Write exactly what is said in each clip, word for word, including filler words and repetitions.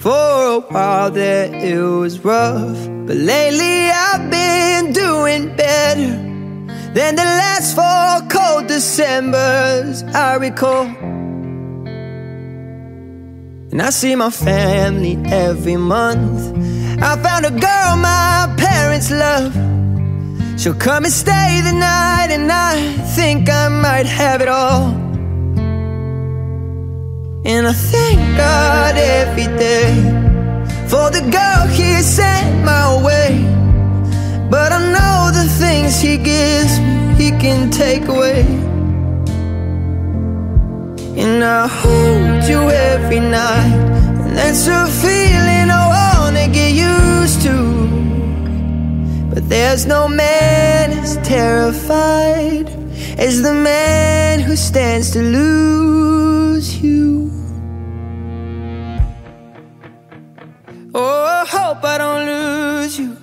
For a while there it was rough, but lately I've been doing better than the last four cold Decembers I recall. And I see my family every month. I found a girl my parents love. She'll come and stay the night, and I think I might have it all. And I thank God every day for the girl He sent my way. But I know the things He gives me, He can take away. And I hold you every night, and that's a feeling I wanna get used to. But there's no man as terrified as the man who stands to lose you. Oh, I hope I don't lose you.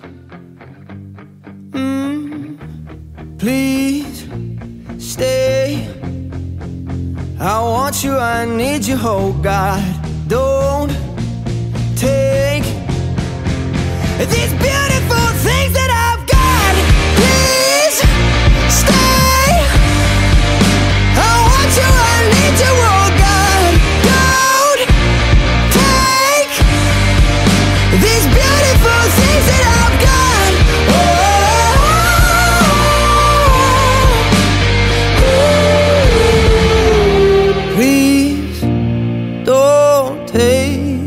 mm, Please stay. I want you, I need you, oh God. Don't take these beautiful things that I've got. Please stay. I want you, I need you, oh God. Don't take these beautiful things that I've got. Oh, please don't take.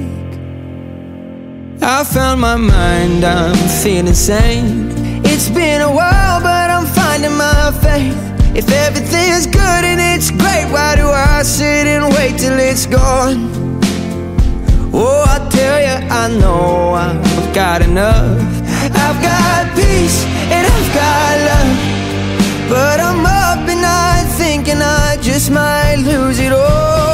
I found my mind, I'm feeling sane. It's been a while, but I'm finding my faith. If everything's good and it's great, why do I sit and wait till it's gone? Oh, I tell you, I know I've got enough. I've got peace and I've got love, but I'm up at night thinking I just might lose it all.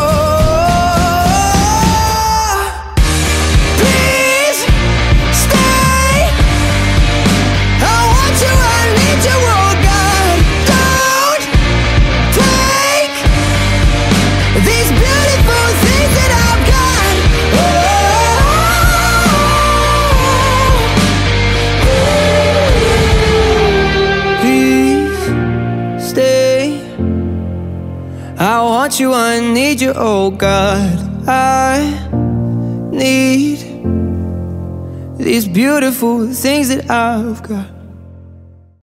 I want you, I need you, oh God. I need these beautiful things that I've got.